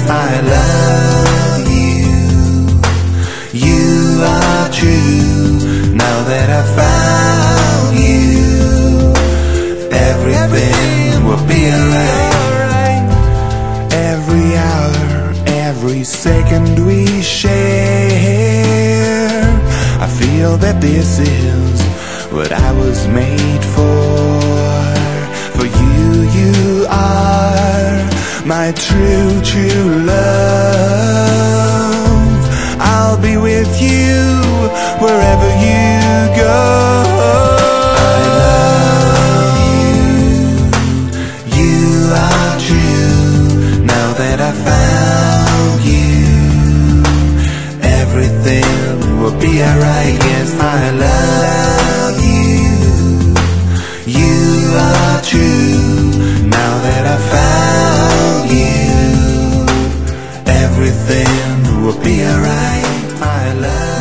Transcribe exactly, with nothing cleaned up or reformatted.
I love you. You are true. Now that I found you, everything will be alright. Every hour, every second we share, I feel that this is what I was made for. For you, you are my true, true love. I'll be with you wherever you go. I love you. You are true. Now that I found you, everything will be alright. Yes, I love you. You are true. Now that I found you, everything will be alright. I love you.